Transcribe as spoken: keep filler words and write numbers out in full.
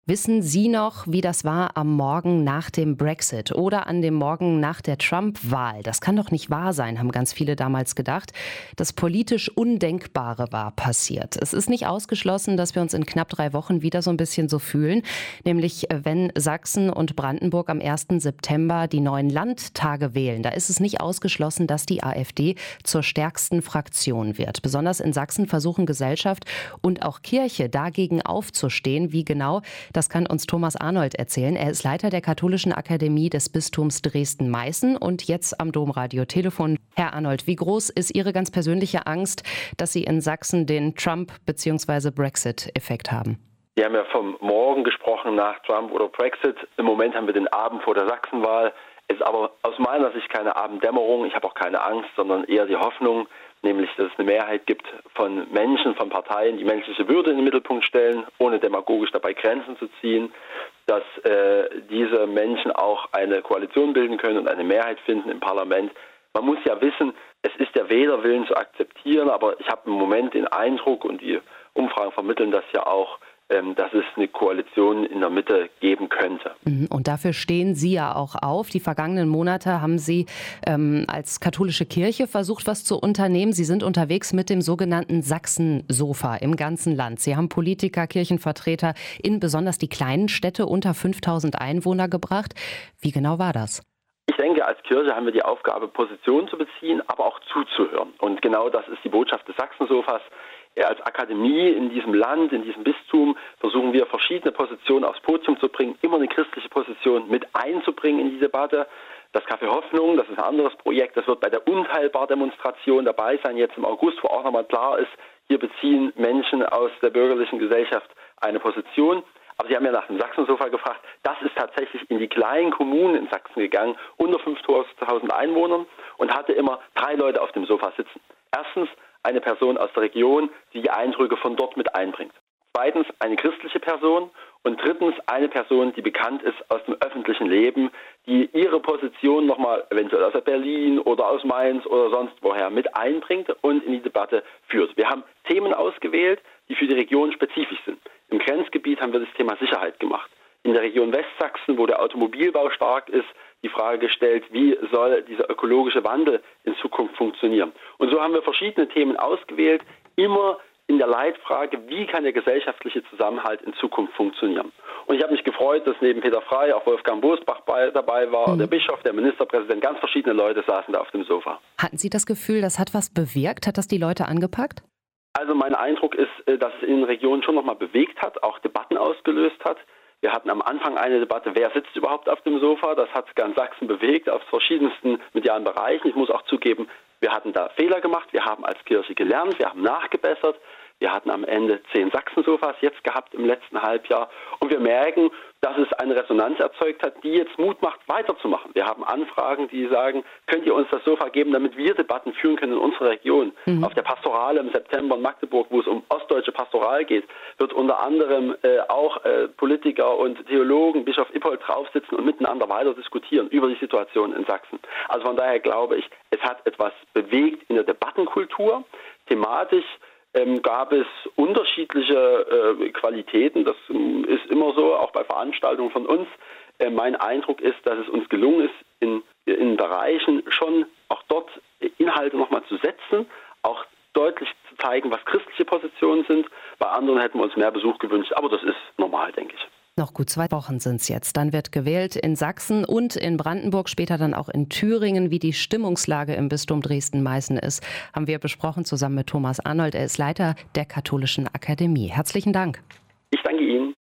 Wissen Sie noch, wie das war am Morgen nach dem Brexit oder an dem Morgen nach der Trump-Wahl? Das kann doch nicht wahr sein, haben ganz viele damals gedacht. Das politisch Undenkbare war passiert. Es ist nicht ausgeschlossen, dass wir uns in knapp drei Wochen wieder so ein bisschen so fühlen. Nämlich, wenn Sachsen und Brandenburg am ersten September die neuen Landtage wählen. Da ist es nicht ausgeschlossen, dass die AfD zur stärksten Fraktion wird. Besonders in Sachsen versuchen Gesellschaft und auch Kirche dagegen aufzustehen. Wie genau? Das kann uns Thomas Arnold erzählen. Er ist Leiter der Katholischen Akademie des Bistums Dresden-Meißen und jetzt am Domradio-Telefon. Herr Arnold, wie groß ist Ihre ganz persönliche Angst, dass Sie in Sachsen den Trump- bzw. Brexit-Effekt haben? Wir haben ja vom Morgen gesprochen nach Trump oder Brexit. Im Moment haben wir den Abend vor der Sachsenwahl. Es ist aber aus meiner Sicht keine Abenddämmerung. Ich habe auch keine Angst, sondern eher die Hoffnung, nämlich, dass es eine Mehrheit gibt von Menschen, von Parteien, die menschliche Würde in den Mittelpunkt stellen, ohne demagogisch dabei Grenzen zu ziehen, dass äh, diese Menschen auch eine Koalition bilden können und eine Mehrheit finden im Parlament. Man muss ja wissen, es ist der Wählerwillen zu akzeptieren, aber ich habe im Moment den Eindruck, und die Umfragen vermitteln das ja auch, dass es eine Koalition in der Mitte geben könnte. Und dafür stehen Sie ja auch auf. Die vergangenen Monate haben Sie ähm, als katholische Kirche versucht, was zu unternehmen. Sie sind unterwegs mit dem sogenannten Sachsen-Sofa im ganzen Land. Sie haben Politiker, Kirchenvertreter in besonders die kleinen Städte unter fünftausend Einwohner gebracht. Wie genau war das? Ich denke, als Kirche haben wir die Aufgabe, Position zu beziehen, aber auch zuzuhören. Und genau das ist die Botschaft des Sachsen-Sofas. Als Akademie in diesem Land, in diesem Bistum, versuchen wir, verschiedene Positionen aufs Podium zu bringen, immer eine christliche Position mit einzubringen in die Debatte. Das Café Hoffnung, das ist ein anderes Projekt, das wird bei der Unteilbar-Demonstration dabei sein, jetzt im August, wo auch nochmal klar ist, hier beziehen Menschen aus der bürgerlichen Gesellschaft eine Position. Aber Sie haben ja nach dem Sachsen-Sofa gefragt, das ist tatsächlich in die kleinen Kommunen in Sachsen gegangen, unter fünftausend Einwohnern, und hatte immer drei Leute auf dem Sofa sitzen. Erstens eine Person aus der Region, die die Eindrücke von dort mit einbringt. Zweitens eine christliche Person und drittens eine Person, die bekannt ist aus dem öffentlichen Leben, die ihre Position nochmal eventuell aus Berlin oder aus Mainz oder sonst woher mit einbringt und in die Debatte führt. Wir haben Themen ausgewählt, die für die Region spezifisch sind. Im Grenzgebiet haben wir das Thema Sicherheit gemacht. In der Region Westsachsen, wo der Automobilbau stark ist, die Frage gestellt, wie soll dieser ökologische Wandel in Zukunft funktionieren. Und so haben wir verschiedene Themen ausgewählt, immer in der Leitfrage, wie kann der gesellschaftliche Zusammenhalt in Zukunft funktionieren. Und ich habe mich gefreut, dass neben Peter Frey auch Wolfgang Bosbach bei, dabei war, mhm. der Bischof, der Ministerpräsident, ganz verschiedene Leute saßen da auf dem Sofa. Hatten Sie das Gefühl, das hat was bewirkt? Hat das die Leute angepackt? Also mein Eindruck ist, dass es in den Regionen schon nochmal bewegt hat, auch Debatten ausgelöst hat. Wir hatten am Anfang eine Debatte, wer sitzt überhaupt auf dem Sofa? Das hat ganz Sachsen bewegt, auf verschiedensten medialen Bereichen. Ich muss auch zugeben, wir hatten da Fehler gemacht. Wir haben als Kirche gelernt, wir haben nachgebessert. Wir hatten am Ende zehn Sachsen-Sofas jetzt gehabt im letzten Halbjahr. Und wir merken, dass es eine Resonanz erzeugt hat, die jetzt Mut macht, weiterzumachen. Wir haben Anfragen, die sagen, könnt ihr uns das Sofa geben, damit wir Debatten führen können in unserer Region. Mhm. Auf der Pastorale im September in Magdeburg, wo es um ostdeutsche Pastoral geht, wird unter anderem äh, auch äh, Politiker und Theologen, Bischof Ippold, draufsitzen und miteinander weiter diskutieren über die Situation in Sachsen. Also von daher glaube ich, es hat etwas bewegt in der Debattenkultur. Thematisch Ähm, gab es unterschiedliche äh, Qualitäten. Das ähm, ist immer so, auch bei Veranstaltungen von uns. Äh, mein Eindruck ist, dass es uns gelungen ist, in, in Bereichen schon auch dort Inhalte nochmal zu setzen, auch deutlich zu zeigen, was christliche Positionen sind. Bei anderen hätten wir uns mehr Besuch gewünscht, aber das ist normal, denke ich. Noch gut zwei Wochen sind es jetzt. Dann wird gewählt in Sachsen und in Brandenburg, später dann auch in Thüringen. Wie die Stimmungslage im Bistum Dresden-Meißen ist, haben wir besprochen zusammen mit Thomas Arnold. Er ist Leiter der Katholischen Akademie. Herzlichen Dank. Ich danke Ihnen.